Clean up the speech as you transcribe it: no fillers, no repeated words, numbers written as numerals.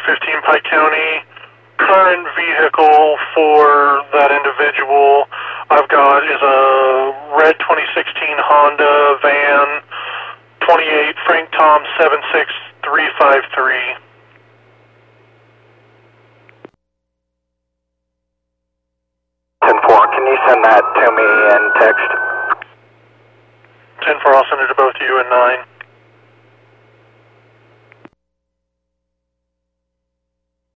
15 Pike County. Current vehicle for that individual I've got is a red 2016 Honda van, 28 Frank Tom 76353. Can you send that to me in text? 10-4, I'll send it to both you and 9.